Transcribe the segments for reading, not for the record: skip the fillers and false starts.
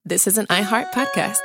this is an iHeart podcast.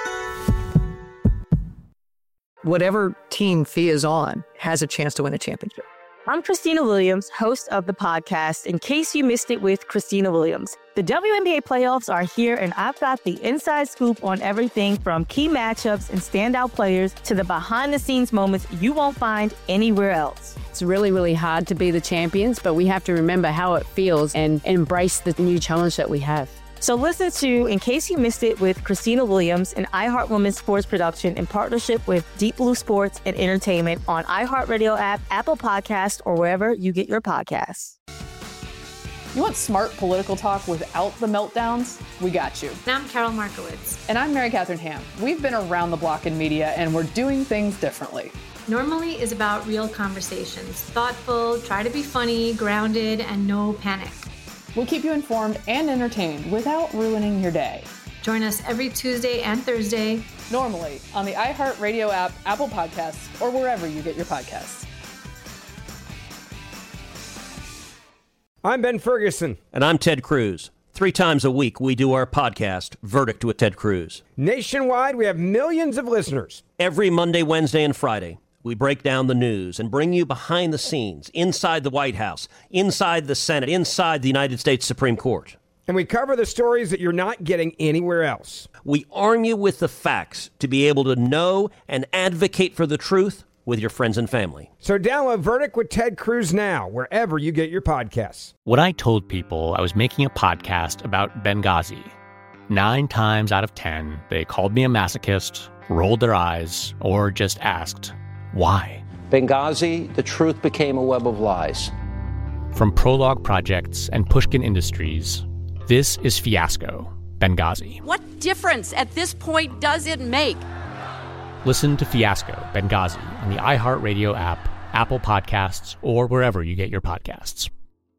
Whatever team Thea is on has a chance to win a championship. I'm Christina Williams, host of the podcast, In Case You Missed It with Christina Williams. The WNBA playoffs are here, and I've got the inside scoop on everything from key matchups and standout players to the behind-the-scenes moments you won't find anywhere else. It's really, really hard to be the champions, but we have to remember how it feels and embrace the new challenge that we have. So listen to In Case You Missed It with Christina Williams, an iHeart Women's sports production in partnership with Deep Blue Sports and Entertainment on iHeartRadio app, Apple Podcasts, or wherever you get your podcasts. You want smart political talk without the meltdowns? We got you. And I'm Carol Markowitz. And I'm Mary Catherine Ham. We've been around the block in media, and we're doing things differently. Normally is about real conversations. Thoughtful, try to be funny, grounded, and no panic. We'll keep you informed and entertained without ruining your day. Join us every Tuesday and Thursday. Normally on the iHeartRadio app, Apple Podcasts, or wherever you get your podcasts. I'm Ben Ferguson. And I'm Ted Cruz. 3 times a week, we do our podcast, Verdict with Ted Cruz. Nationwide, we have millions of listeners. Every Monday, Wednesday, and Friday, we break down the news and bring you behind the scenes, inside the White House, inside the Senate, inside the United States Supreme Court. And we cover the stories that you're not getting anywhere else. We arm you with the facts to be able to know and advocate for the truth with your friends and family. So download Verdict with Ted Cruz now, wherever you get your podcasts. When I told people I was making a podcast about Benghazi, 9 times out of 10, they called me a masochist, rolled their eyes, or just asked, why? Benghazi, the truth became a web of lies. From Prologue Projects and Pushkin Industries, this is Fiasco, Benghazi. What difference at this point does it make? Listen to Fiasco, Benghazi on the iHeartRadio app, Apple Podcasts, or wherever you get your podcasts.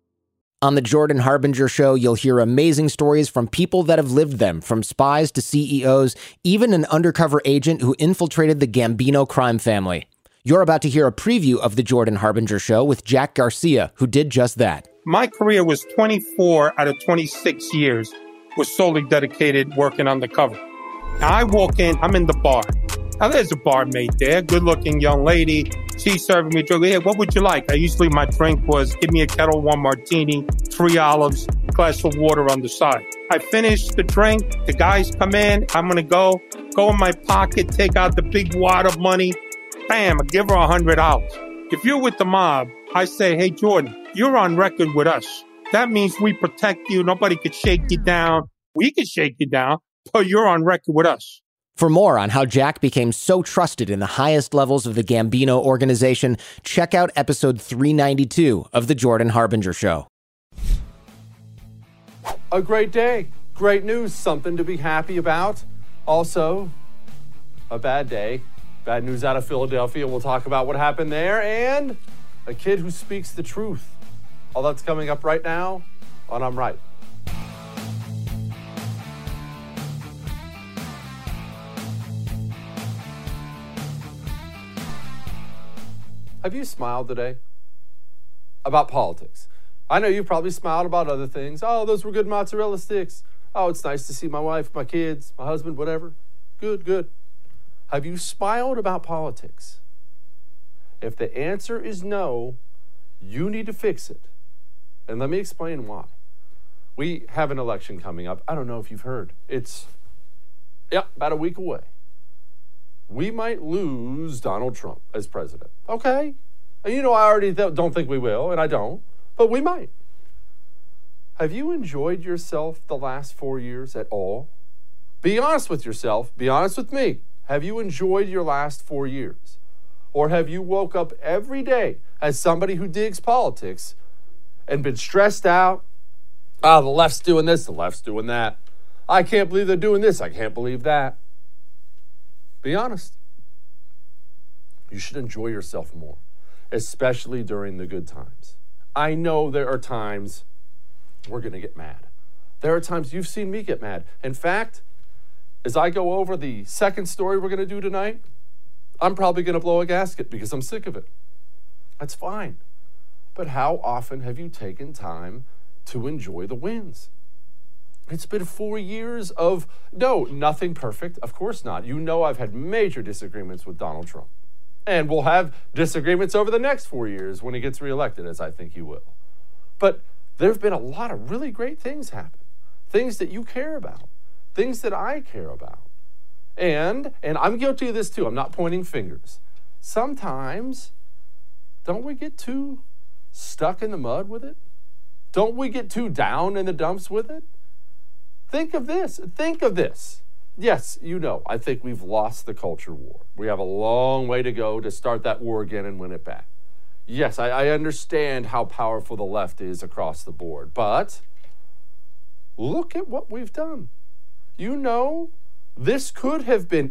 On the Jordan Harbinger Show, you'll hear amazing stories from people that have lived them, from spies to CEOs, even an undercover agent who infiltrated the Gambino crime family. You're about to hear a preview of the Jordan Harbinger Show with Jack Garcia, who did just that. My career was 24 out of 26 years was solely dedicated working undercover. Now I walk in, I'm in the bar. Now there's a barmaid there, good-looking young lady. She's serving me a drink. Yeah, what would you like? Usually my drink was give me a Kettle One martini, 3 olives, glass of water on the side. I finish the drink. The guys come in. I'm going to go in my pocket, take out the big wad of money. Bam, I give her $100. If you're with the mob, I say, hey, Jordan, you're on record with us. That means we protect you. Nobody could shake you down. We could shake you down, but you're on record with us. For more on how Jack became so trusted in the highest levels of the Gambino organization, check out episode 392 of The Jordan Harbinger Show. A great day. Great news. Something to be happy about. Also, a bad day. Bad news out of Philadelphia. We'll talk about what happened there. And a kid who speaks the truth. All that's coming up right now on I'm Right. Have you smiled today about politics? I know you probably smiled about other things. Oh, those were good mozzarella sticks. Oh, it's nice to see my wife, my kids, my husband, whatever. Good, good. Have you smiled about politics? If the answer is no, you need to fix it. And let me explain why. We have an election coming up. I don't know if you've heard. It's, about a week away. We might lose Donald Trump as president. Okay. And you know, I already don't think we will, and I don't, but we might. Have you enjoyed yourself the last 4 years at all? Be honest with yourself. Be honest with me. Have you enjoyed your last 4 years? Or have you woke up every day as somebody who digs politics and been stressed out? The left's doing this, the left's doing that. I can't believe they're doing this, I can't believe that. Be honest. You should enjoy yourself more, especially during the good times. I know there are times we're going to get mad. There are times you've seen me get mad. In fact, as I go over the second story we're going to do tonight, I'm probably going to blow a gasket because I'm sick of it. That's fine. But how often have you taken time to enjoy the wins? It's been 4 years of, no, nothing perfect. Of course not. You know I've had major disagreements with Donald Trump. And we'll have disagreements over the next 4 years when he gets reelected, as I think he will. But there have been a lot of really great things happen. Things that you care about. Things that I care about. And I'm guilty of this too. I'm not pointing fingers. Sometimes, don't we get too stuck in the mud with it? Don't we get too down in the dumps with it? Think of this. Think of this. Yes, you know, I think we've lost the culture war. We have a long way to go to start that war again and win it back. Yes, I understand how powerful the left is across the board, but look at what we've done. You know, this could have been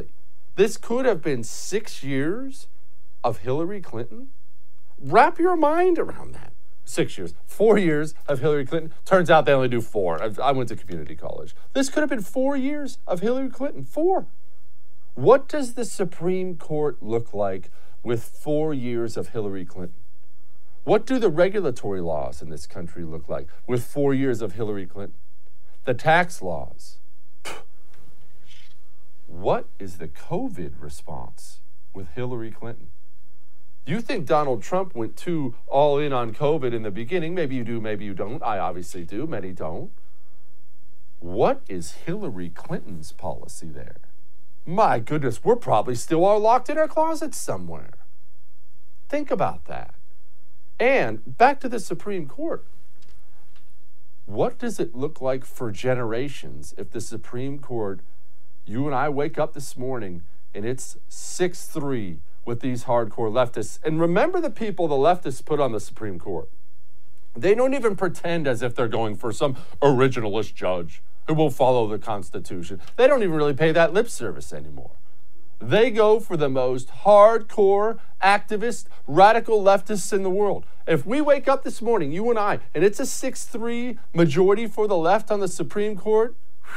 6 years of Hillary Clinton. Wrap your mind around that. 6 years, 4 years of Hillary Clinton. Turns out they only do 4. I went to community college. This could have been 4 years of Hillary Clinton. 4. What does the Supreme Court look like with 4 years of Hillary Clinton? What do the regulatory laws in this country look like with 4 years of Hillary Clinton? The tax laws. What is the COVID response with Hillary Clinton? You think Donald Trump went too all in on COVID in the beginning. Maybe you do, maybe you don't. I obviously do. Many don't. What is Hillary Clinton's policy there? My goodness, we're probably still all locked in our closets somewhere. Think about that. And back to the Supreme Court. What does it look like for generations if the Supreme Court, you and I wake up this morning and it's 6-3 with these hardcore leftists? And remember the people the leftists put on the Supreme Court. They don't even pretend as if they're going for some originalist judge who will follow the Constitution. They don't even really pay that lip service anymore. They go for the most hardcore, activist, radical leftists in the world. If we wake up this morning, you and I, and it's a 6-3 majority for the left on the Supreme Court,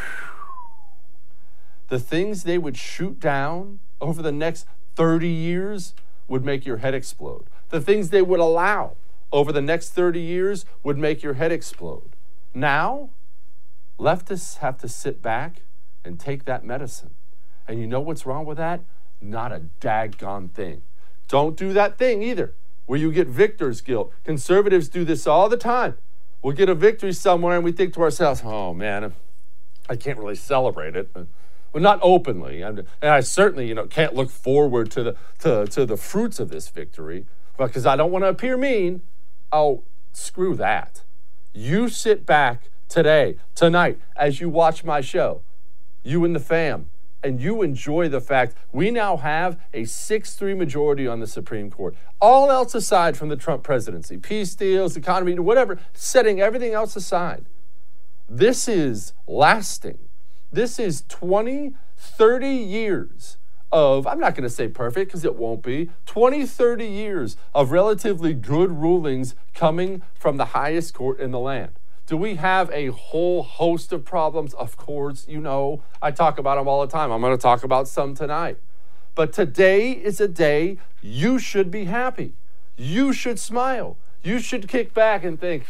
the things they would shoot down over the next 30 years would make your head explode. The things they would allow over the next 30 years would make your head explode. Now, leftists have to sit back and take that medicine. And you know what's wrong with that? Not a daggone thing. Don't do that thing either, where you get victor's guilt. Conservatives do this all the time. We'll get a victory somewhere and we think to ourselves, oh man, I can't really celebrate it. Well, not openly. And I certainly, can't look forward to the fruits of this victory because I don't want to appear mean. Oh, screw that. You sit back today, tonight, as you watch my show, you and the fam, and you enjoy the fact we now have a 6-3 majority on the Supreme Court. All else aside from the Trump presidency, peace deals, economy, whatever, setting everything else aside. This is lasting. This is 20, 30 years of, I'm not going to say perfect because it won't be, 20, 30 years of relatively good rulings coming from the highest court in the land. Do we have a whole host of problems? Of course, I talk about them all the time. I'm going to talk about some tonight. But today is a day you should be happy. You should smile. You should kick back and think,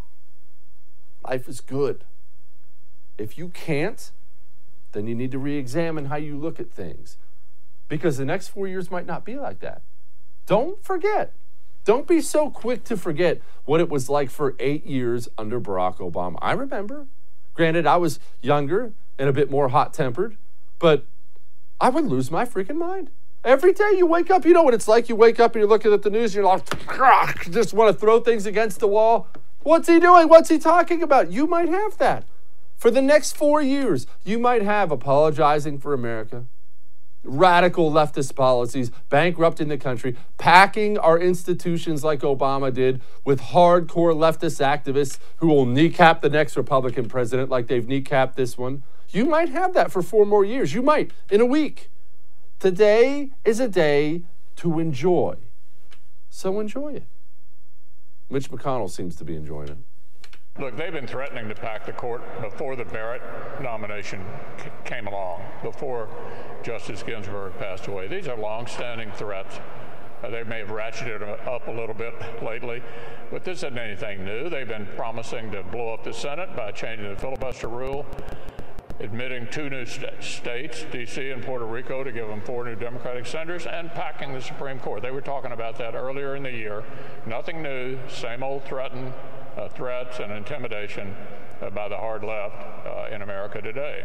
life is good. If you can't, then you need to re-examine how you look at things. Because the next 4 years might not be like that. Don't forget. Don't be so quick to forget what it was like for 8 years under Barack Obama. I remember. Granted, I was younger and a bit more hot-tempered, but I would lose my freaking mind. Every day you wake up, you know what it's like. You wake up and you're looking at the news and you're like, just want to throw things against the wall. What's he doing? What's he talking about? You might have that. For the next 4 years, you might have apologizing for America, radical leftist policies, bankrupting the country, packing our institutions like Obama did with hardcore leftist activists who will kneecap the next Republican president like they've kneecapped this one. You might have that for 4 more years. You might, in a week. Today is a day to enjoy. So enjoy it. Mitch McConnell seems to be enjoying it. Look, they've been threatening to pack the court before the Barrett nomination came along, before Justice Ginsburg passed away. These are long-standing threats. They may have ratcheted it up a little bit lately, but this isn't anything new. They've been promising to blow up the Senate by changing the filibuster rule, admitting 2 new states, D.C. and Puerto Rico, to give them 4 new Democratic senators, and packing the Supreme Court. They were talking about that earlier in the year. Nothing new, same old threats and intimidation by the hard left in America today.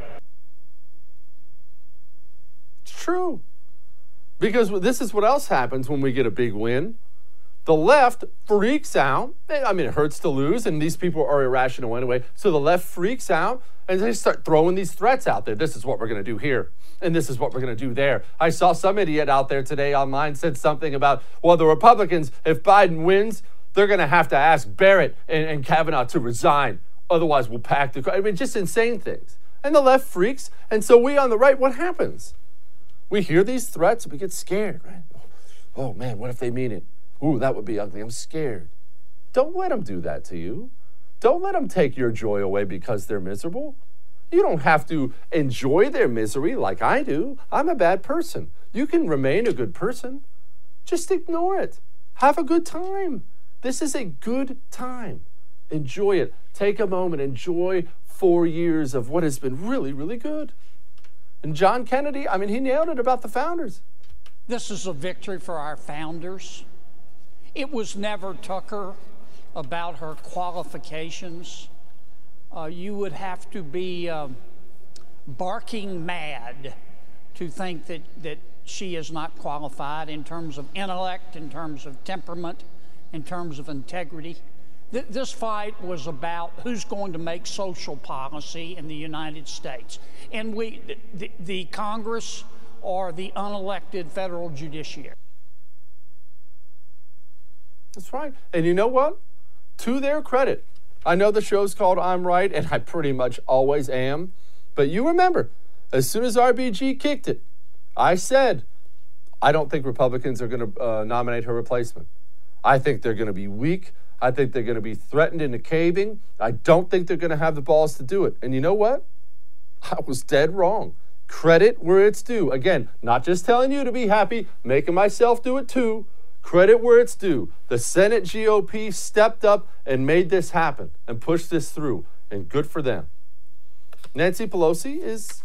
It's true. Because this is what else happens when we get a big win. The left freaks out. I mean, it hurts to lose, and these people are irrational anyway. So the left freaks out, and they start throwing these threats out there. This is what we're going to do here, and this is what we're going to do there. I saw some idiot out there today online said something about, well, the Republicans, if Biden wins, they're going to have to ask Barrett and Kavanaugh to resign. Otherwise, we'll pack the... I mean, just insane things. And the left freaks, and so we on the right, what happens? We hear these threats, we get scared, right? Oh, man, what if they mean it? Ooh, that would be ugly. I'm scared. Don't let them do that to you. Don't let them take your joy away because they're miserable. You don't have to enjoy their misery like I do. I'm a bad person. You can remain a good person. Just ignore it. Have a good time. This is a good time. Enjoy it. Take a moment. Enjoy 4 years of what has been really, really good. And John Kennedy, I mean, he nailed it about the founders. This is a victory for our founders. It was never Tucker about her qualifications. You would have to be barking mad to think that she is not qualified in terms of intellect, in terms of temperament, in terms of integrity. This fight was about who's going to make social policy in the United States. And the Congress or the unelected federal judiciary. That's right. And you know what? To their credit, I know the show's called I'm Right, and I pretty much always am. But you remember, as soon as RBG kicked it, I said, I don't think Republicans are going to nominate her replacement. I think they're going to be weak. I think they're going to be threatened into caving. I don't think they're going to have the balls to do it. And you know what? I was dead wrong. Credit where it's due. Again, not just telling you to be happy, making myself do it too. Credit where it's due. The Senate GOP stepped up and made this happen and pushed this through. And good for them. Nancy Pelosi is,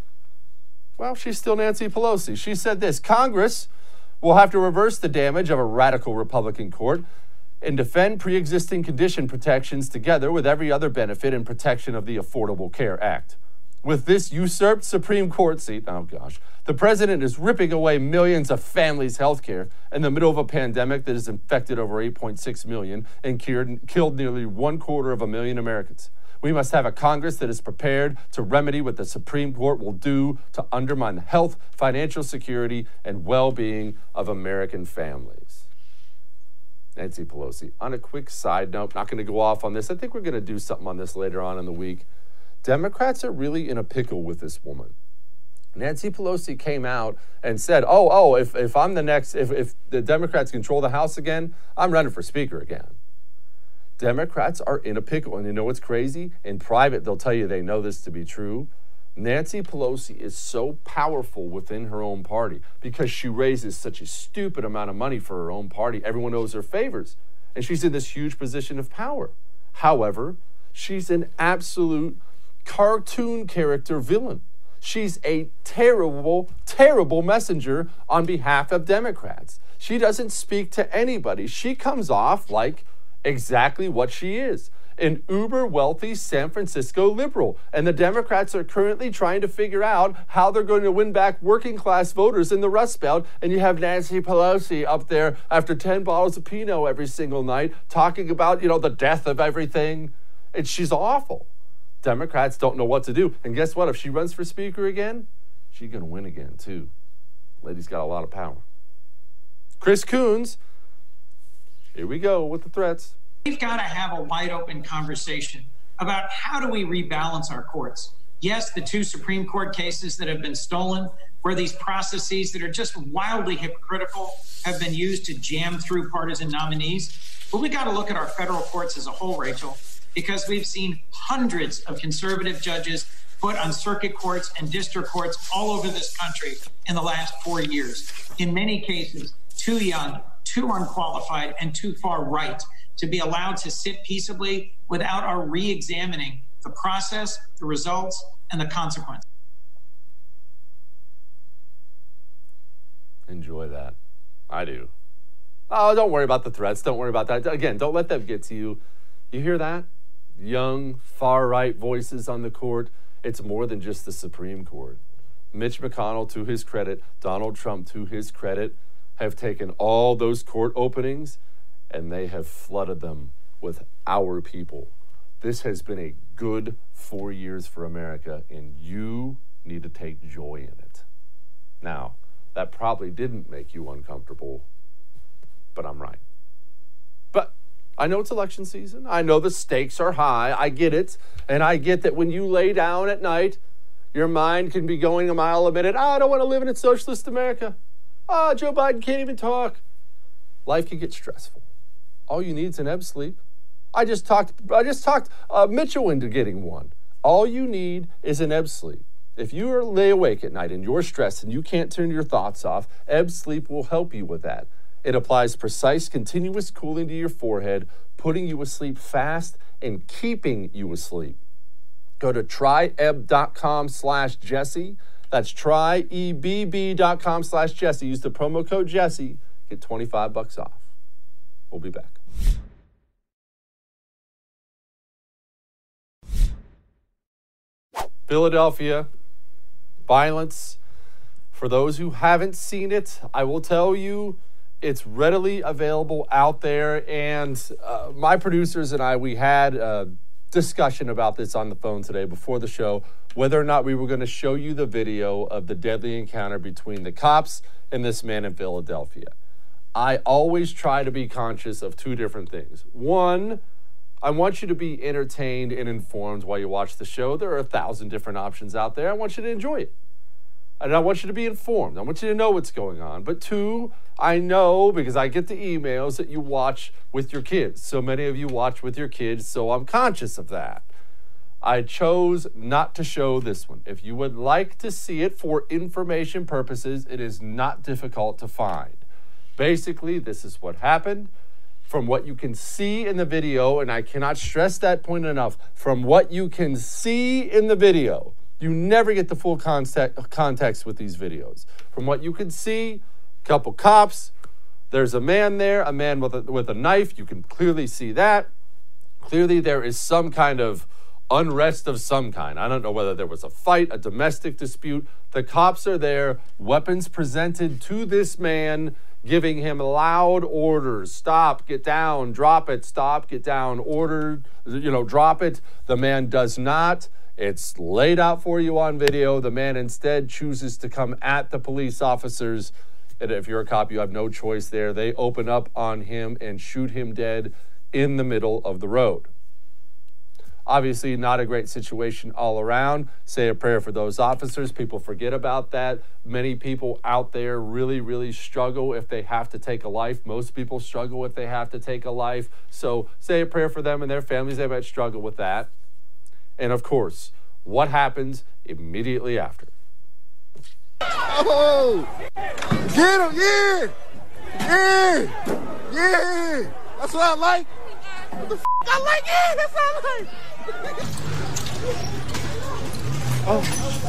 well, she's still Nancy Pelosi. She said this: Congress will have to reverse the damage of a radical Republican court and defend pre-existing condition protections together with every other benefit and protection of the Affordable Care Act. With this usurped Supreme Court seat, oh gosh, the president is ripping away millions of families' health care in the middle of a pandemic that has infected over 8.6 million and killed nearly 250,000 Americans. We must have a Congress that is prepared to remedy what the Supreme Court will do to undermine the health, financial security, and well-being of American families. Nancy Pelosi. On a quick side note, not going to go off on this. I think we're going to do something on this later on in the week. Democrats are really in a pickle with this woman. Nancy Pelosi came out and said, if I'm the next, if the Democrats control the House again, I'm running for Speaker again. Democrats are in a pickle. And you know what's crazy? In private, they'll tell you they know this to be true. Nancy Pelosi is so powerful within her own party because she raises such a stupid amount of money for her own party. Everyone owes her favors. And she's in this huge position of power. However, she's an absolute cartoon character villain. She's a terrible, terrible messenger on behalf of Democrats. She doesn't speak to anybody. She comes off like exactly what she is, an uber wealthy San Francisco liberal. And the Democrats are currently trying to figure out how they're going to win back working class voters in the Rust Belt. And you have Nancy Pelosi up there after 10 bottles of Pinot every single night talking about, the death of everything. And she's awful. Democrats don't know what to do. And guess what? If she runs for Speaker again, she's going to win again, too. Lady's got a lot of power. Chris Coons, here we go with the threats. We've got to have a wide open conversation about how do we rebalance our courts. Yes, the 2 Supreme Court cases that have been stolen, where these processes that are just wildly hypocritical have been used to jam through partisan nominees. But we got to look at our federal courts as a whole, Rachel, because we've seen hundreds of conservative judges put on circuit courts and district courts all over this country in the last 4 years. In many cases, too young, too unqualified, and too far right to be allowed to sit peaceably without our re-examining the process, the results, and the consequences. Enjoy that. I do. Oh, don't worry about the threats. Don't worry about that. Again, don't let them get to you. You hear that? Young, far-right voices on the court. It's more than just the Supreme Court. Mitch McConnell, to his credit, Donald Trump, to his credit, have taken all those court openings and they have flooded them with our people. This has been a good 4 years for America, and you need to take joy in it. Now, that probably didn't make you uncomfortable, but I'm right. But I know it's election season. I know the stakes are high. I get it. And I get that when you lay down at night, your mind can be going a mile a minute. I don't want to live in a socialist America. Joe Biden can't even talk. Life can get stressful. All you need is an ebb sleep. I just talked Mitchell into getting one. All you need is an ebb sleep. If you lay awake at night and you're stressed and you can't turn your thoughts off, ebb sleep will help you with that. It applies precise, continuous cooling to your forehead, putting you asleep fast and keeping you asleep. Go to tryebb.com/Jesse. That's tryebb.com/Jesse. Use the promo code Jesse. Get $25 off. We'll be back. Philadelphia, violence. For those who haven't seen it, I will tell you it's readily available out there. And my producers and I, we had a discussion about this on the phone today before the show, whether or not we were going to show you the video of the deadly encounter between the cops and this man in Philadelphia. I always try to be conscious of two different things. One, I want you to be entertained and informed while you watch the show. There are 1,000 different options out there. I want you to enjoy it. And I want you to be informed. I want you to know what's going on. But two, I know, because I get the emails, that you watch with your kids. So many of you watch with your kids, so I'm conscious of that. I chose not to show this one. If you would like to see it for information purposes, it is not difficult to find. Basically, this is what happened. From what you can see in the video, and I cannot stress that point enough, from what you can see in the video, you never get the full context with these videos. From what you can see, a couple cops, there's a man there, a man with a knife, you can clearly see that. Clearly there is some kind of unrest of some kind. I don't know whether there was a fight, a domestic dispute. The cops are there, weapons presented to this man, giving him loud orders. Stop, get down, drop it, stop, get down, order, drop it. The man does not. It's laid out for you on video. The man instead chooses to come at the police officers. And if you're a cop, you have no choice there. They open up on him and shoot him dead in the middle of the road. Obviously, not a great situation all around. Say a prayer for those officers. People forget about that. Many people out there really, really struggle if they have to take a life. Most people struggle if they have to take a life. So say a prayer for them and their families. They might struggle with that. And of course, what happens immediately after? Oh! Get him! Yeah! Yeah! Yeah! That's what I like! What the f*** I like it! That's what I like! Oh.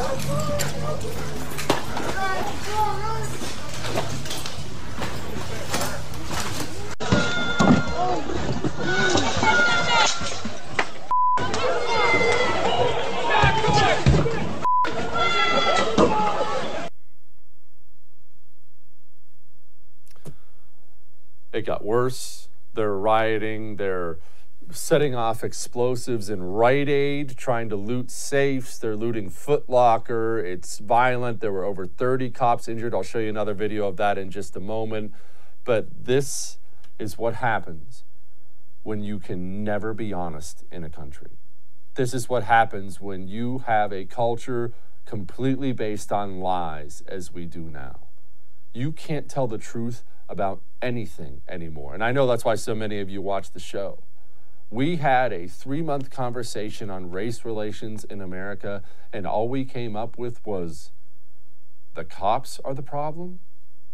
It got worse. They're rioting. They're setting off explosives in Rite Aid, trying to loot safes. They're looting Foot Locker. It's violent. There were over 30 cops injured. I'll show you another video of that in just a moment. But this is what happens when you can never be honest in a country. This is what happens when you have a culture completely based on lies, as we do now. You can't tell the truth about anything anymore. And I know that's why so many of you watch the show. We had a 3-month conversation on race relations in America, and all we came up with was the cops are the problem.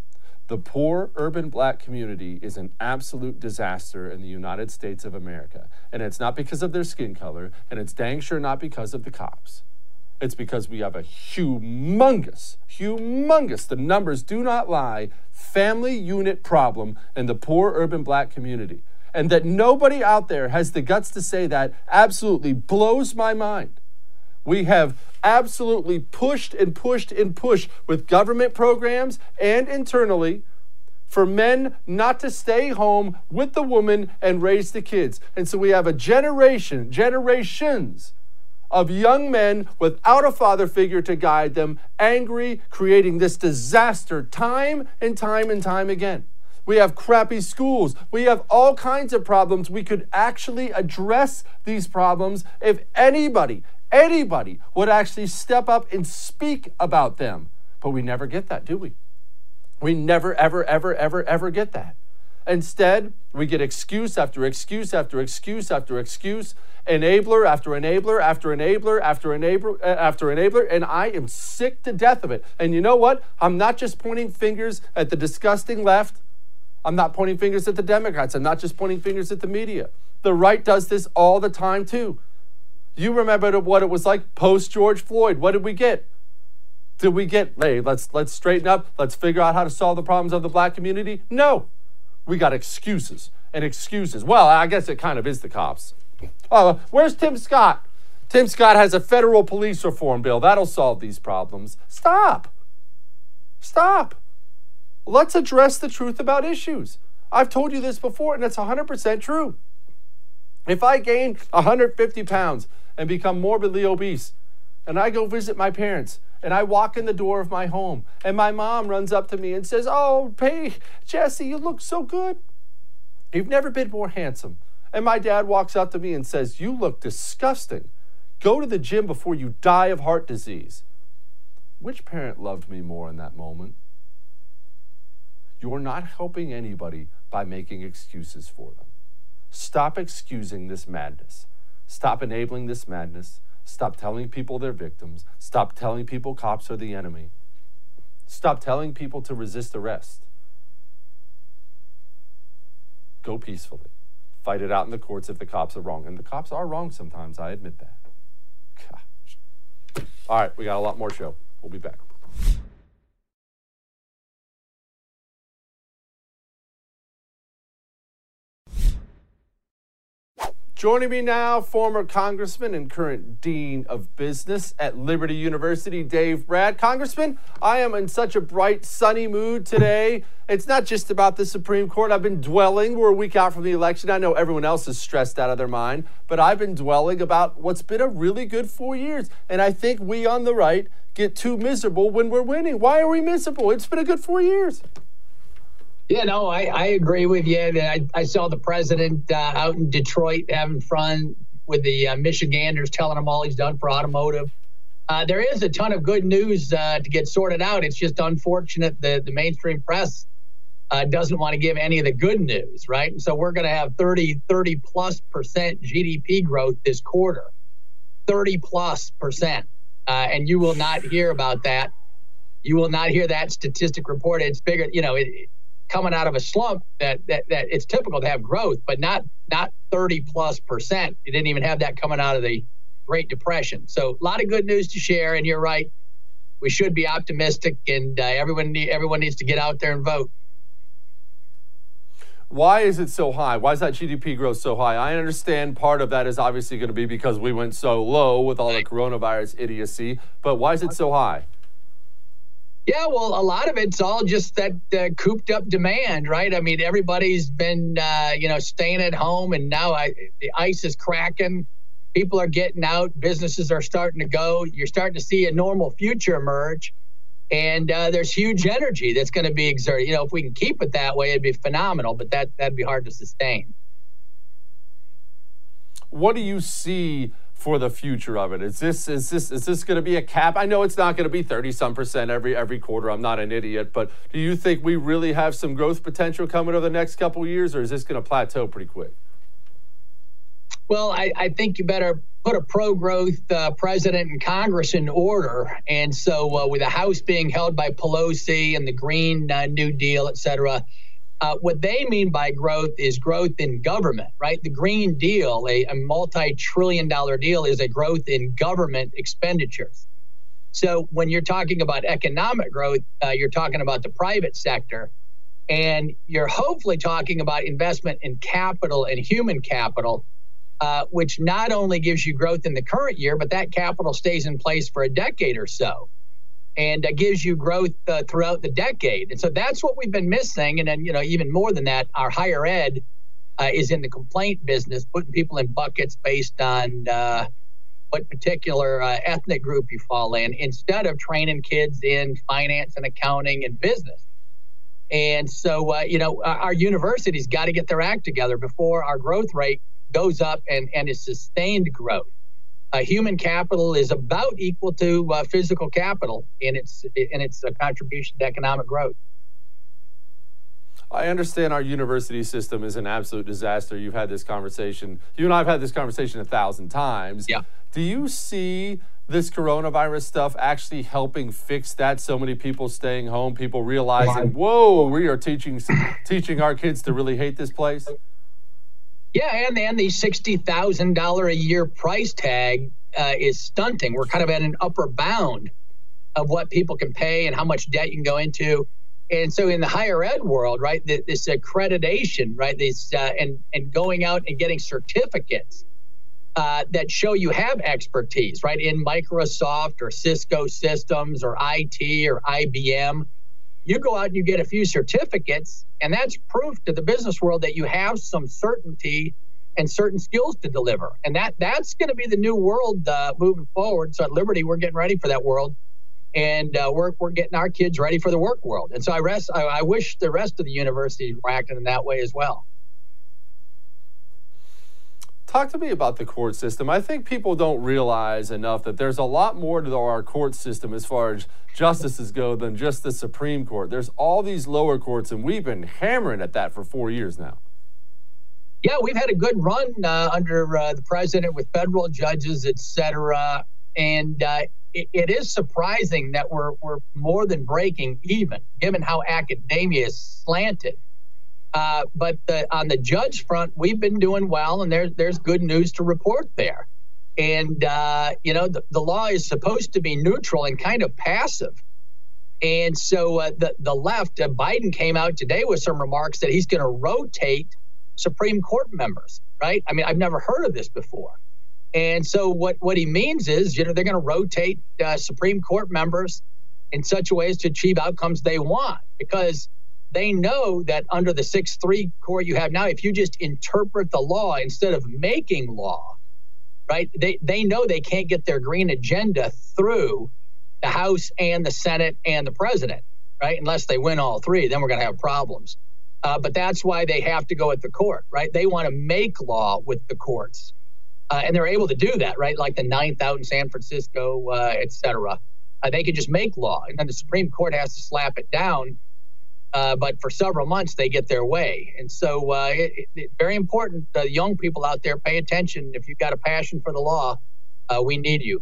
The poor urban black community is an absolute disaster in the United States of America. And it's not because of their skin color, and it's dang sure not because of the cops. It's because we have a humongous, the numbers do not lie, family unit problem in the poor urban black community. And that nobody out there has the guts to say that absolutely blows my mind. We have absolutely pushed with government programs and internally for men not to stay home with the woman and raise the kids. And so we have a generations of young men without a father figure to guide them, angry, creating this disaster time and time again. We have crappy schools. We have all kinds of problems. We could actually address these problems if anybody would actually step up and speak about them. But we never get that, do we? We never, ever get that. Instead, we get excuse after excuse after excuse after excuse, enabler after enabler after enabler after enabler after enabler, and I am sick to death of it. And you know what? I'm not just pointing fingers at the disgusting left. I'm not pointing fingers at the Democrats. I'm not just pointing fingers at the media. The right does this all the time, too. You remember what it was like post-George Floyd. What did we get? Did we get, hey, let's straighten up. Let's figure out how to solve the problems of the black community? No. We got excuses and excuses. Well, I guess it kind of is the cops. Where's Tim Scott? Tim Scott has a federal police reform bill. That'll solve these problems. Stop. Let's address the truth about issues. I've told you this before, and it's 100% true. If I gain 150 pounds and become morbidly obese, and I go visit my parents, and I walk in the door of my home, and my mom runs up to me and says, "Oh, hey, Jesse, you look so good. You've never been more handsome." And my dad walks up to me and says, "You look disgusting. Go to the gym before you die of heart disease." Which parent loved me more in that moment? You're not helping anybody by making excuses for them. Stop excusing this madness. Stop enabling this madness. Stop telling people they're victims. Stop telling people cops are the enemy. Stop telling people to resist arrest. Go peacefully. Fight it out in the courts if the cops are wrong. And the cops are wrong sometimes, I admit that. Gosh. All right, we got a lot more show. We'll be back. Joining me now, former Congressman and current Dean of Business at Liberty University, Dave Brat. Congressman, I am in such a bright, sunny mood today. It's not just about the Supreme Court. I've been dwelling. We're a week out from the election. I know everyone else is stressed out of their mind, but I've been dwelling about what's been a really good 4 years. And I think we on the right get too miserable when we're winning. Why are we miserable? It's been a good 4 years. Yeah, no, I agree with you. I saw the president out in Detroit having fun with the Michiganders, telling him all he's done for automotive. There is a ton of good news to get sorted out. It's just unfortunate that the mainstream press doesn't want to give any of the good news, right? And so we're going to have 30+% GDP growth this quarter, 30+%. And you will not hear about that. You will not hear that statistic reported. It's bigger, coming out of a slump that it's typical to have growth, but not 30+%. You didn't even have that coming out of the Great Depression. So a lot of good news to share. And you're right. We should be optimistic, and everyone needs to get out there and vote. Why is it so high? Why is that GDP growth so high? I understand part of that is obviously going to be because we went so low with all the coronavirus idiocy, but why is it so high? Yeah, well, a lot of it's all just that cooped up demand, right? I mean, everybody's been, staying at home, and now the ice is cracking. People are getting out. Businesses are starting to go. You're starting to see a normal future emerge, and there's huge energy that's going to be exerted. If we can keep it that way, it'd be phenomenal, but that'd be hard to sustain. What do you see for the future of it? Is this going to be a cap? I know it's not going to be 30-some% every quarter. I'm not an idiot, but do you think we really have some growth potential coming over the next couple of years, or is this going to plateau pretty quick? Well, I think you better put a pro-growth president and Congress in order. And so with the House being held by Pelosi and the Green New Deal, et cetera, what they mean by growth is growth in government, right? The Green Deal, a multi-trillion-dollar deal, is a growth in government expenditures. So when you're talking about economic growth, you're talking about the private sector, and you're hopefully talking about investment in capital and human capital, which not only gives you growth in the current year, but that capital stays in place for a decade or so, and gives you growth throughout the decade. And so that's what we've been missing. And then, even more than that, our higher ed is in the complaint business, putting people in buckets based on what particular ethnic group you fall in, instead of training kids in finance and accounting and business. And so, our universities got to get their act together before our growth rate goes up and is sustained growth. Human capital is about equal to physical capital in its contribution to economic growth. I understand our university system is an absolute disaster. You've had this conversation. You and I have had this conversation 1,000 times. Yeah. Do you see this coronavirus stuff actually helping fix that? So many people staying home, people realizing, whoa, we are teaching our kids to really hate this place? Yeah, and the $60,000 a year price tag is stunting. We're kind of at an upper bound of what people can pay and how much debt you can go into. And so in the higher ed world, right, this accreditation, right, this and going out and getting certificates that show you have expertise, right, in Microsoft or Cisco systems or IT or IBM. You go out and you get a few certificates, and that's proof to the business world that you have some certainty and certain skills to deliver. And that's going to be the new world moving forward. So at Liberty, we're getting ready for that world, and we're getting our kids ready for the work world. And so I wish the rest of the universities were acting in that way as well. Talk to me about the court system. I think people don't realize enough that there's a lot more to our court system as far as justices go than just the Supreme Court. There's all these lower courts, and we've been hammering at that for 4 years now. Yeah, we've had a good run under the president with federal judges, et cetera. And it is surprising that we're more than breaking even, given how academia is slanted. But on the judge front, we've been doing well, and there's good news to report there. And, the law is supposed to be neutral and kind of passive. And so the left, Biden came out today with some remarks that he's going to rotate Supreme Court members, right? I mean, I've never heard of this before. And so what he means is, they're going to rotate Supreme Court members in such a way as to achieve outcomes they want, because they know that under the 6-3 court you have now, if you just interpret the law instead of making law, right, they know they can't get their green agenda through the House and the Senate and the president, right, unless they win all three. Then we're going to have problems. But that's why they have to go at the court, right? They want to make law with the courts. And they're able to do that, right, like the Ninth out in San Francisco, et cetera. They can just make law, and then the Supreme Court has to slap it down. But for several months, they get their way. And so it's very important that young people out there pay attention. If you've got a passion for the law, we need you.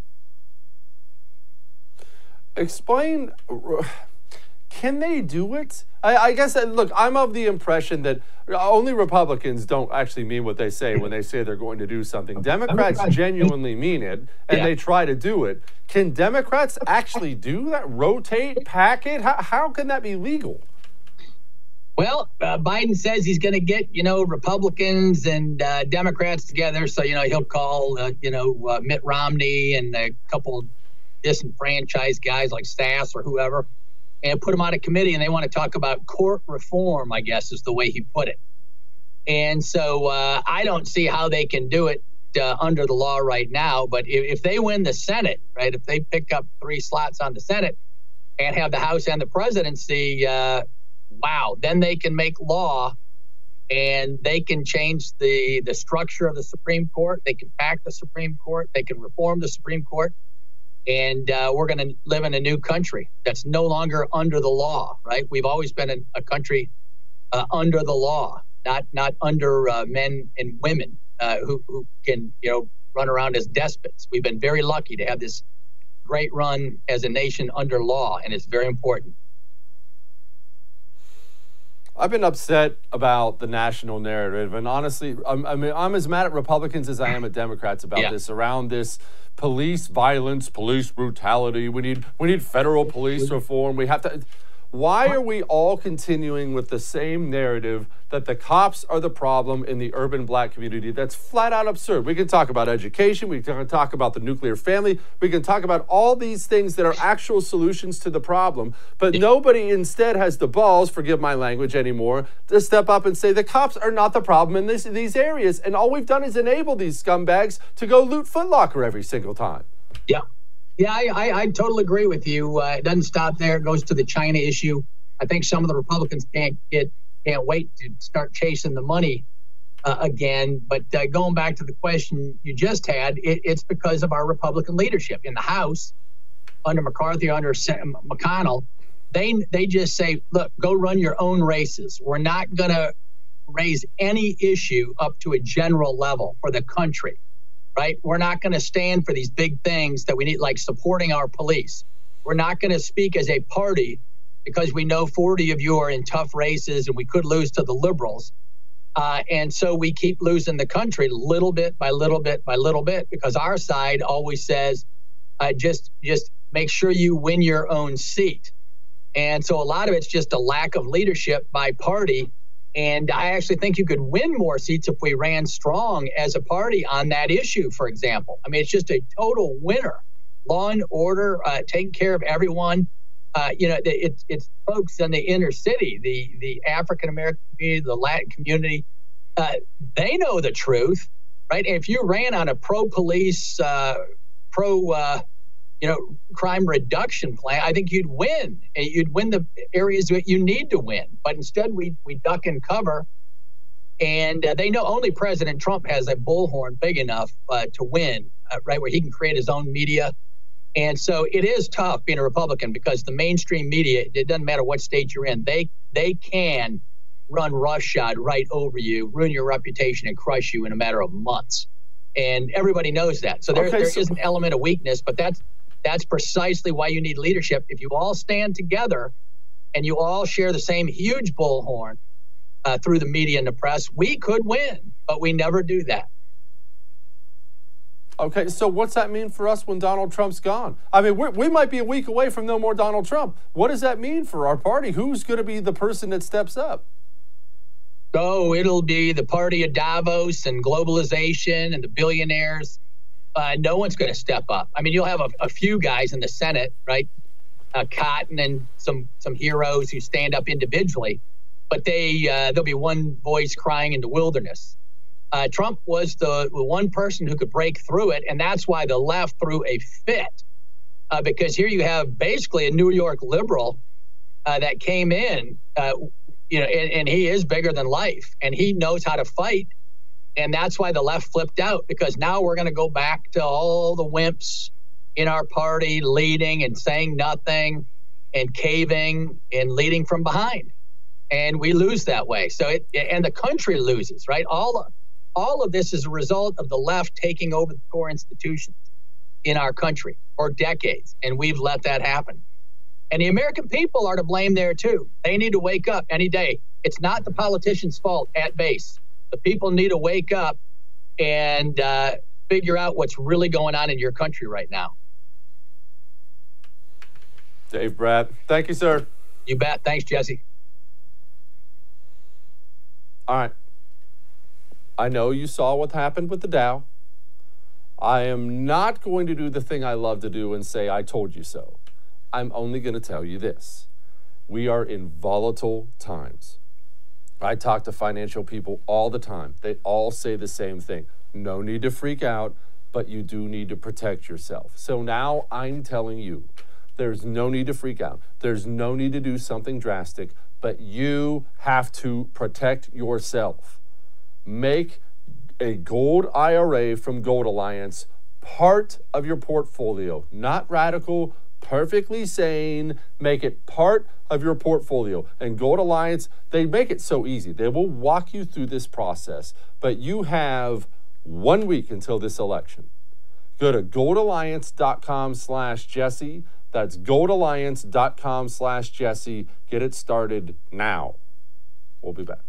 Explain, can they do it? I guess, look, I'm of the impression that only Republicans don't actually mean what they say when they say they're going to do something. Democrats genuinely mean it, and they try to do it. Can Democrats actually do that? Rotate, pack it? How can that be legal? Well, Biden says he's going to get, Republicans and Democrats together. So, he'll call, Mitt Romney and a couple disenfranchised guys like Sass or whoever, and put them on a committee, and they want to talk about court reform, I guess is the way he put it. And so I don't see how they can do it under the law right now. But if they win the Senate, right, if they pick up 3 slots on the Senate and have the House and the presidency, wow, then they can make law, and they can change the structure of the Supreme Court. They can pack the Supreme Court. They can reform the Supreme Court. And we're going to live in a new country that's no longer under the law, right? We've always been a country under the law, not under men and women who can, run around as despots. We've been very lucky to have this great run as a nation under law, and it's very important. I've been upset about the national narrative, and honestly, I'm as mad at Republicans as I am at Democrats about this, around this police violence, police brutality. We need federal police reform. We have to. Why are we all continuing with the same narrative that the cops are the problem in the urban black community? That's flat out absurd. We can talk about education. We can talk about the nuclear family. We can talk about all these things that are actual solutions to the problem. But nobody instead has the balls, forgive my language anymore, to step up and say the cops are not the problem in these areas. And all we've done is enable these scumbags to go loot Foot Locker every single time. Yeah. Yeah, I totally agree with you. It doesn't stop there. It goes to the China issue. I think some of the Republicans can't wait to start chasing the money again. But going back to the question you just had, it's because of our Republican leadership in the House under McCarthy, under McConnell. They just say, look, go run your own races. We're not going to raise any issue up to a general level for the country. Right? We're not going to stand for these big things that we need, like supporting our police. We're not going to speak as a party because we know 40 of you are in tough races and we could lose to the liberals. And so we keep losing the country little bit by little bit by little bit because our side always says, just make sure you win your own seat. And so a lot of it's just a lack of leadership by party. And I actually think you could win more seats if we ran strong as a party on that issue, for example. I mean, it's just a total winner. Law and order, taking care of everyone. It's folks in the inner city, the African-American community, the Latin community. They know the truth, right? And if you ran on a pro-police, crime reduction plan, I think you'd win. You'd win the areas that you need to win. But instead, we duck and cover. And they know only President Trump has a bullhorn big enough to win, right, where he can create his own media. And so it is tough being a Republican because the mainstream media, it doesn't matter what state you're in, they can run roughshod right over you, ruin your reputation, and crush you in a matter of months. And everybody knows that. So there is an element of weakness, but that's precisely why you need leadership. If you all stand together and you all share the same huge bullhorn through the media and the press, we could win, but we never do that. Okay, so what's that mean for us when Donald Trump's gone? I mean, we might be a week away from no more Donald Trump. What does that mean for our party? Who's going to be the person that steps up? Oh, it'll be the party of Davos and globalization and the billionaires. No one's going to step up. I mean, you'll have a few guys in the Senate, right? Cotton and some heroes who stand up individually, but there'll be one voice crying in the wilderness. Trump was the one person who could break through it, and that's why the left threw a fit. Because here you have basically a New York liberal that came in, and he is bigger than life, and he knows how to fight. And that's why the left flipped out, because now we're going to go back to all the wimps in our party leading and saying nothing and caving and leading from behind. And we lose that way. And the country loses, right? All of this is a result of the left taking over the core institutions in our country for decades. And we've let that happen. And the American people are to blame there too. They need to wake up any day. It's not the politicians' fault at base. The people need to wake up and figure out what's really going on in your country right now. Dave Brat, thank you, sir. You bet. Thanks, Jesse. All right. I know you saw what happened with the Dow. I am not going to do the thing I love to do and say, I told you so. I'm only going to tell you this. We are in volatile times. I talk to financial people all the time. They all say the same thing. No need to freak out, but you do need to protect yourself. So now I'm telling you, there's no need to freak out. There's no need to do something drastic, but you have to protect yourself. Make a gold IRA from Gold Alliance part of your portfolio, not radical, perfectly sane. Make it part of your portfolio. And Gold Alliance, they make it so easy. They will walk you through this process, but you have 1 week until this election. Go to goldalliance.com/Jesse. That's goldalliance.com/Jesse. Get it started now. We'll be back.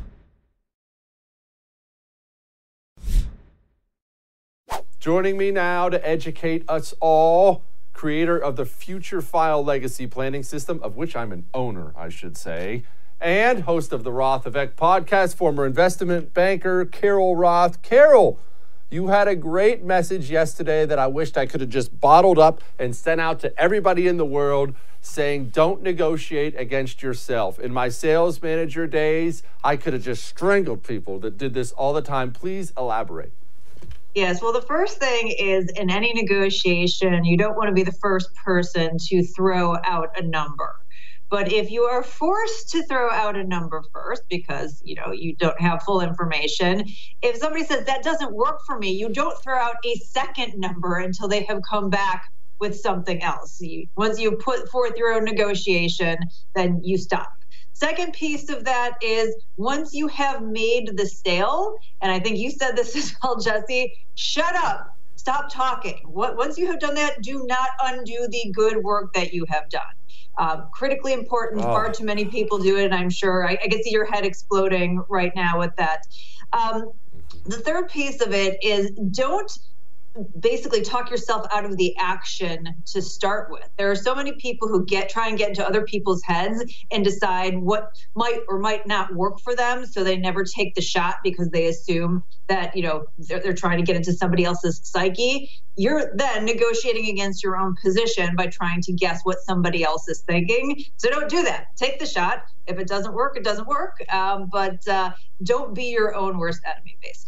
Joining me now to educate us all, creator of the Future File Legacy Planning System, of which I'm an owner, I should say, and host of the Roth Effect podcast, former investment banker Carol Roth. Carol, you had a great message yesterday that I wished I could have just bottled up and sent out to everybody in the world, saying don't negotiate against yourself. In my sales manager days, I could have just strangled people that did this all the time. Please elaborate. Yes, well, the first thing is in any negotiation, you don't want to be the first person to throw out a number. But if you are forced to throw out a number first because, you don't have full information, if somebody says that doesn't work for me, you don't throw out a second number until they have come back with something else. Once you put forth your own negotiation, then you stop. Second piece of that is once you have made the sale, and I think you said this as well, Jesse, shut up, stop talking. Once you have done that, do not undo the good work that you have done. Critically important, far too many people do it, and I'm sure I can see your head exploding right now with that. The third piece of it is don't basically talk yourself out of the action to start with. There are so many people who try and get into other people's heads and decide what might or might not work for them, so they never take the shot because they assume that they're trying to get into somebody else's psyche. You're then negotiating against your own position by trying to guess what somebody else is thinking. So don't do that. Take the shot. If it doesn't work, it doesn't work. But don't be your own worst enemy, basically.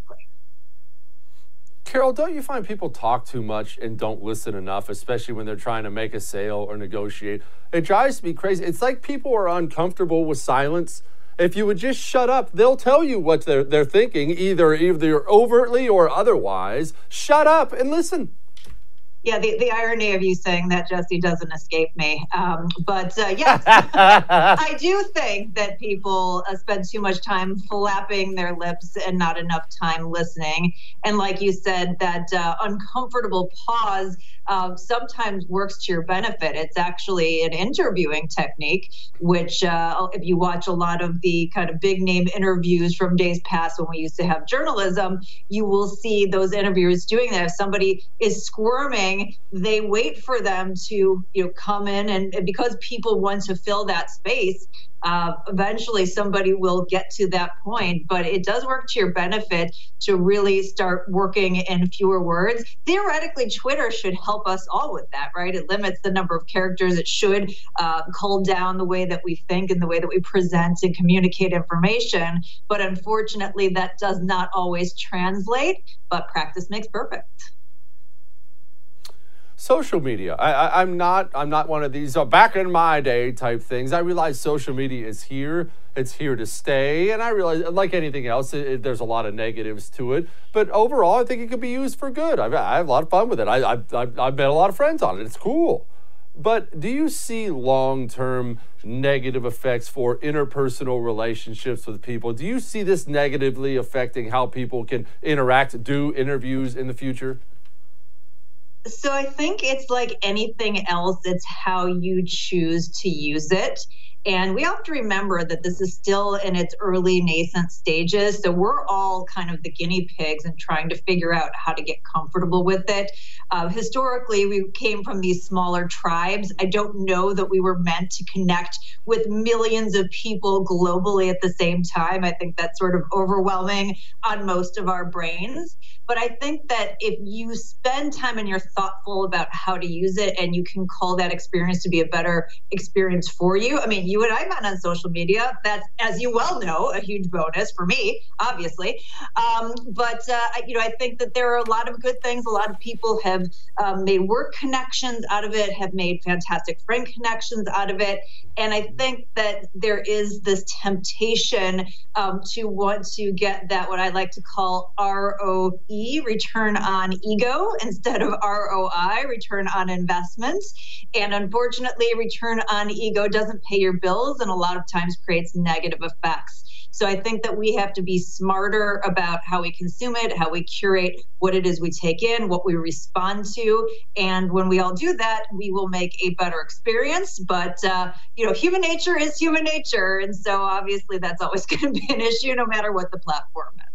Carol, don't you find people talk too much and don't listen enough, especially when they're trying to make a sale or negotiate? It drives me crazy. It's like people are uncomfortable with silence. If you would just shut up, they'll tell you what they're thinking, either overtly or otherwise. Shut up and listen. Yeah, the irony of you saying that, Jesse, doesn't escape me. Yes, I do think that people spend too much time flapping their lips and not enough time listening. And like you said, that uncomfortable pause sometimes works to your benefit. It's actually an interviewing technique, which if you watch a lot of the kind of big name interviews from days past when we used to have journalism, you will see those interviewers doing that. If somebody is squirming, they wait for them to come in, and because people want to fill that space, eventually somebody will get to that point. But it does work to your benefit to really start working in fewer words. Theoretically, Twitter should help us all with that, right? It limits the number of characters. It should cull down the way that we think and the way that we present and communicate information. But unfortunately, that does not always translate, but practice makes perfect. Social media. I'm not one of these back in my day type things. I realize social media is here. It's here to stay. And I realize, like anything else, there's a lot of negatives to it. But overall, I think it could be used for good. I have a lot of fun with it. I've met a lot of friends on it. It's cool. But do you see long-term negative effects for interpersonal relationships with people? Do you see this negatively affecting how people can interact, do interviews in the future? So I think it's like anything else. It's how you choose to use it. And we have to remember that this is still in its early nascent stages. So we're all kind of the guinea pigs and trying to figure out how to get comfortable with it. Historically, we came from these smaller tribes. I don't know that we were meant to connect with millions of people globally at the same time. I think that's sort of overwhelming on most of our brains. But I think that if you spend time and you're thoughtful about how to use it, and you can call that experience to be a better experience for you. I mean, you and I met on social media. That's, as you well know, a huge bonus for me, obviously. I think that there are a lot of good things. A lot of people have made work connections out of it, have made fantastic friend connections out of it. And I think that there is this temptation to want to get that, what I like to call ROE, return on ego, instead of ROI, return on investments. And unfortunately, return on ego doesn't pay your bills and a lot of times creates negative effects. So I think that we have to be smarter about how we consume it, how we curate what it is we take in, what we respond to. And when we all do that, we will make a better experience. But, human nature is human nature. And so obviously that's always going to be an issue no matter what the platform is.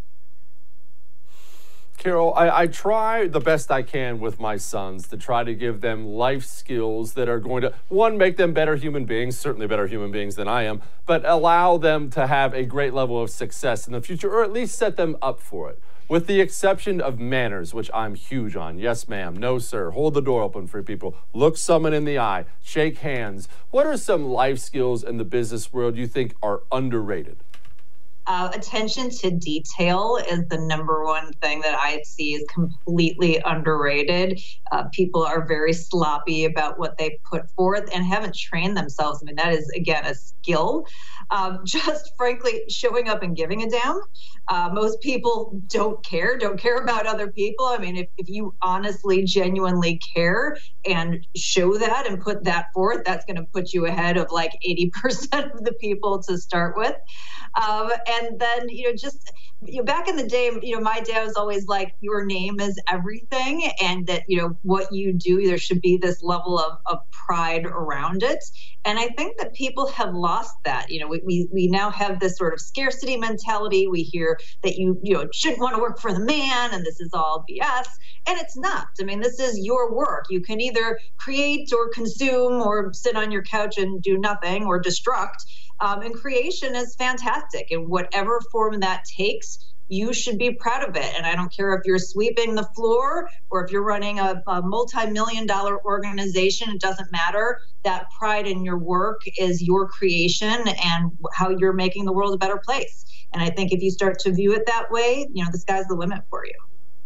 Carol, I try the best I can with my sons to try to give them life skills that are going to, one, make them better human beings, certainly better human beings than I am, but allow them to have a great level of success in the future, or at least set them up for it. With the exception of manners, which I'm huge on. Yes, ma'am. No, sir. Hold the door open for people. Look someone in the eye. Shake hands. What are some life skills in the business world you think are underrated? Attention to detail is the number one thing that I see is completely underrated. People are very sloppy about what they put forth and haven't trained themselves. I mean, that is, again, a skill. Just frankly, showing up and giving a damn. Most people don't care about other people. I mean, if you honestly, genuinely care and show that and put that forth, that's going to put you ahead of like 80% of the people to start with. And then, back in the day, my dad was always like, your name is everything. And that, what you do, there should be this level of pride around it. And I think that people have lost that. We now have this sort of scarcity mentality. We hear that you shouldn't want to work for the man and this is all BS. And it's not. I mean, this is your work. You can either create or consume or sit on your couch and do nothing or destruct. And creation is fantastic. In whatever form that takes, you should be proud of it. And I don't care if you're sweeping the floor or if you're running a multi-million-dollar organization, it doesn't matter. That pride in your work is your creation and how you're making the world a better place. And I think if you start to view it that way, the sky's the limit for you.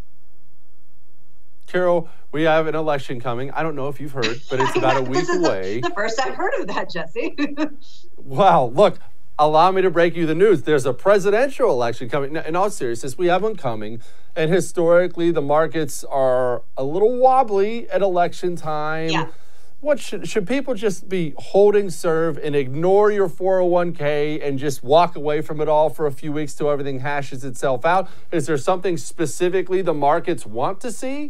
Carol, we have an election coming. I don't know if you've heard, but it's about a week away. The first I've heard of that, Jesse. Wow, look, allow me to break you the news. There's a presidential election coming. In all seriousness, we have one coming. And historically, the markets are a little wobbly at election time. Yeah. What should people just be holding serve and ignore your 401k and just walk away from it all for a few weeks till everything hashes itself out? Is there something specifically the markets want to see?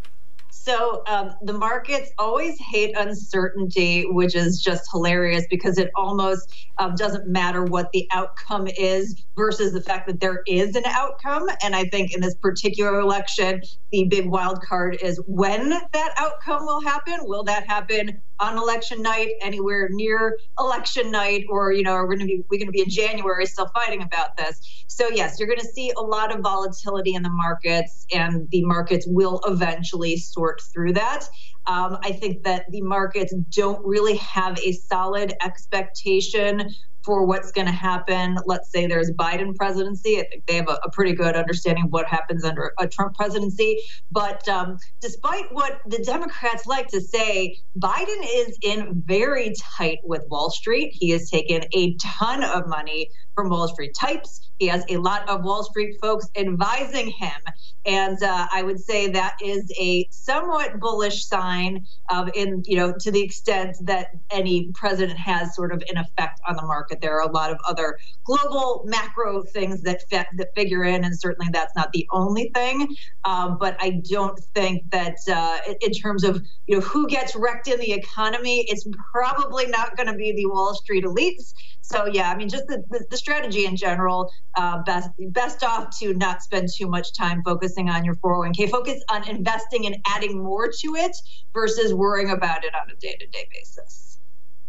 So the markets always hate uncertainty, which is just hilarious because it almost doesn't matter what the outcome is versus the fact that there is an outcome. And I think in this particular election, the big wild card is when that outcome will happen. Will that happen on election night, anywhere near election night, or we're going to be in January still fighting about this? So yes, you're going to see a lot of volatility in the markets, and the markets will eventually sort through that. I think that the markets don't really have a solid expectation for what's going to happen. Let's say there's Biden presidency. I think they have a pretty good understanding of what happens under a Trump presidency. But despite what the Democrats like to say, Biden is in very tight with Wall Street. He has taken a ton of money from Wall Street types. He has a lot of Wall Street folks advising him. And I would say that is a somewhat bullish sign of, to the extent that any president has sort of an effect on the market. There are a lot of other global macro things that figure in, and certainly that's not the only thing. But I don't think that in terms of who gets wrecked in the economy, it's probably not going to be the Wall Street elites. So yeah, I mean, just the strategy in general, best off to not spend too much time focusing on your 401k. Focus on investing and adding more to it versus worrying about it on a day-to-day basis.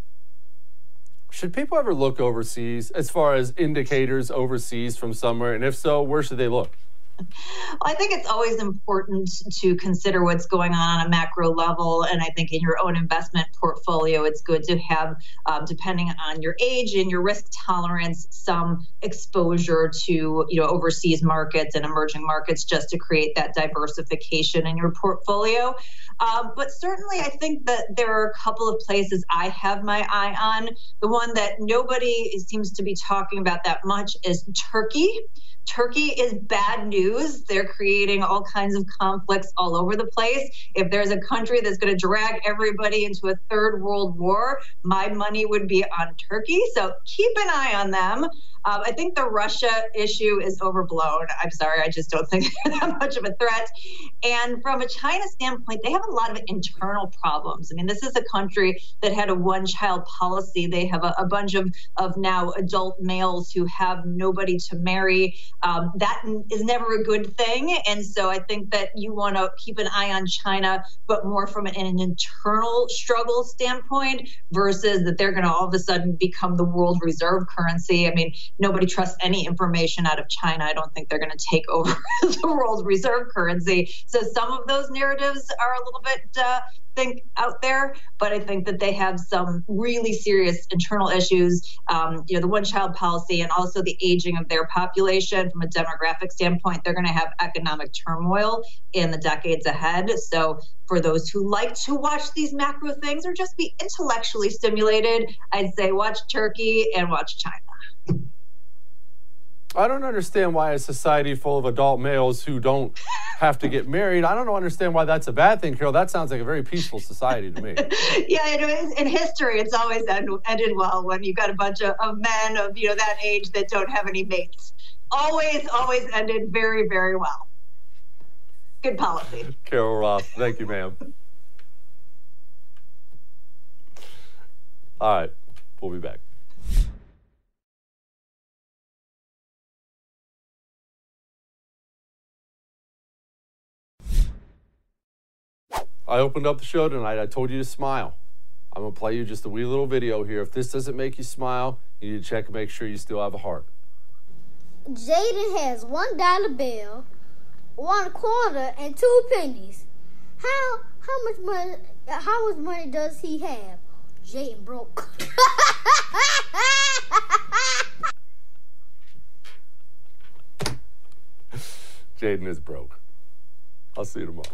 Should people ever look overseas as far as indicators overseas from somewhere? And if so, where should they look? Well, I think it's always important to consider what's going on a macro level. And I think in your own investment portfolio, it's good to have, depending on your age and your risk tolerance, some exposure to, overseas markets and emerging markets just to create that diversification in your portfolio. But certainly, I think that there are a couple of places I have my eye on. The one that nobody seems to be talking about that much is Turkey. Turkey is bad news news. They're creating all kinds of conflicts all over the place. If there's a country that's going to drag everybody into a third world war, my money would be on Turkey. So keep an eye on them. I think the Russia issue is overblown. I'm sorry, I just don't think they're that much of a threat. And from a China standpoint, they have a lot of internal problems. I mean, this is a country that had a one-child policy. They have a bunch of now adult males who have nobody to marry. That is never a good thing. And so I think that you want to keep an eye on China, but more from an internal struggle standpoint versus that they're going to all of a sudden become the world reserve currency. I mean, nobody trusts any information out of China. I don't think they're going to take over the world reserve currency. So some of those narratives are a little bit out there, but I think that they have some really serious internal issues. The one-child policy and also the aging of their population from a demographic standpoint. They're going to have economic turmoil in the decades ahead. So for those who like to watch these macro things or just be intellectually stimulated, I'd say watch Turkey and watch China. I don't understand why a society full of adult males who don't have to get married, I don't understand why that's a bad thing, Carol. That sounds like a very peaceful society to me. Yeah, in history, it's always ended well when you've got a bunch of men of that age that don't have any mates. Always ended very, very well. Good policy. Carol Ross, thank you, ma'am. All right, we'll be back. I opened up the show tonight. I told you to smile. I'm going to play you just a wee little video here. If this doesn't make you smile, you need to check and make sure you still have a heart. Jaden has $1 bill, 1 quarter, and 2 pennies. How much money does he have? Jaden broke. Jaden is broke. I'll see you tomorrow.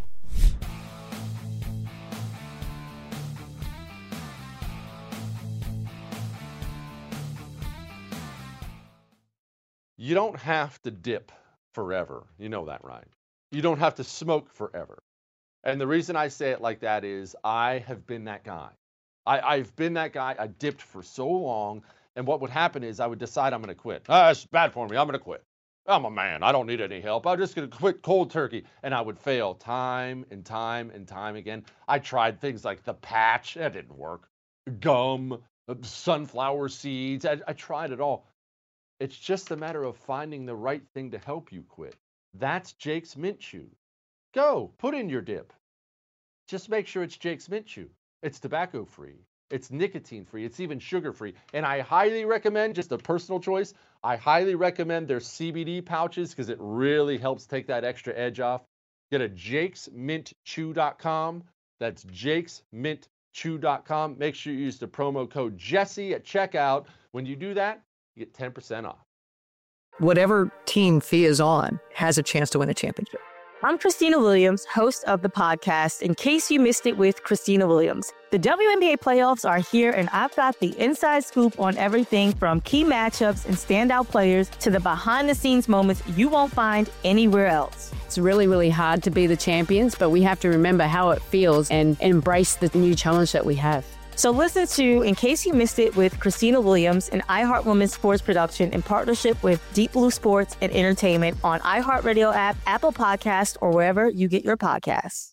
You don't have to dip forever. You know that, right? You don't have to smoke forever. And the reason I say it like that is I have been that guy. I've been that guy. I dipped for so long. And what would happen is I would decide I'm going to quit. It's bad for me. I'm going to quit. I'm a man. I don't need any help. I'm just going to quit cold turkey. And I would fail time and time and time again. I tried things like the patch. That didn't work. Gum, sunflower seeds. I tried it all. It's just a matter of finding the right thing to help you quit. That's Jake's Mint Chew. Go, put in your dip. Just make sure it's Jake's Mint Chew. It's tobacco-free. It's nicotine-free. It's even sugar-free. And I highly recommend, just a personal choice, I highly recommend their CBD pouches because it really helps take that extra edge off. Get a jakesmintchew.com. That's jakesmintchew.com. Make sure you use the promo code Jesse at checkout. When you do that, you get 10% off. Whatever team Fee is on has a chance to win a championship. I'm Christina Williams, host of the podcast, In Case You Missed It with Christina Williams. The WNBA playoffs are here, and I've got the inside scoop on everything from key matchups and standout players to the behind-the-scenes moments you won't find anywhere else. It's really, really hard to be the champions, but we have to remember how it feels and embrace the new challenge that we have. So listen to In Case You Missed It with Christina Williams, an iHeart Women's sports production in partnership with Deep Blue Sports and Entertainment on iHeartRadio app, Apple Podcasts, or wherever you get your podcasts.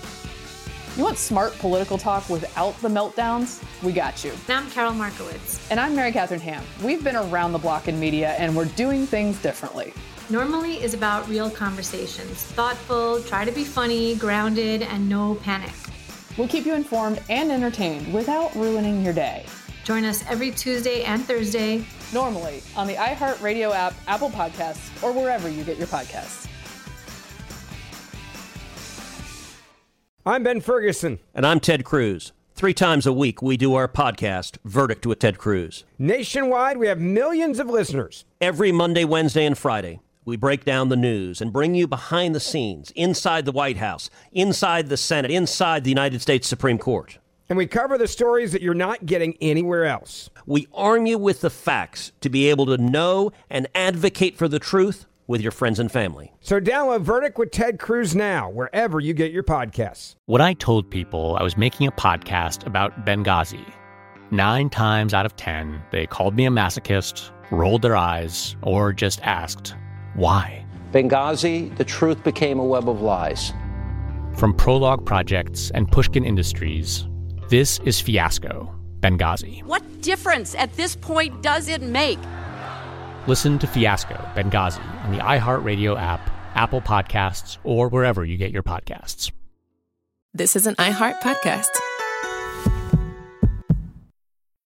You want smart political talk without the meltdowns? We got you. And I'm Carol Markowitz. And I'm Mary Catherine Ham. We've been around the block in media, and we're doing things differently. Normally is about real conversations. Thoughtful, try to be funny, grounded, and no panic. We'll keep you informed and entertained without ruining your day. Join us every Tuesday and Thursday. Normally on the iHeartRadio app, Apple Podcasts, or wherever you get your podcasts. I'm Ben Ferguson. And I'm Ted Cruz. 3 times a week, we do our podcast, Verdict with Ted Cruz. Nationwide, we have millions of listeners. Every Monday, Wednesday, and Friday, we break down the news and bring you behind the scenes, inside the White House, inside the Senate, inside the United States Supreme Court. And we cover the stories that you're not getting anywhere else. We arm you with the facts to be able to know and advocate for the truth with your friends and family. So download Verdict with Ted Cruz now, wherever you get your podcasts. When I told people I was making a podcast about Benghazi, 9 times out of 10, they called me a masochist, rolled their eyes, or just asked, why? Benghazi, the truth became a web of lies. From Prologue Projects and Pushkin Industries, this is Fiasco, Benghazi. What difference at this point does it make? Listen to Fiasco, Benghazi on the iHeartRadio app, Apple Podcasts, or wherever you get your podcasts. This is an iHeart podcast.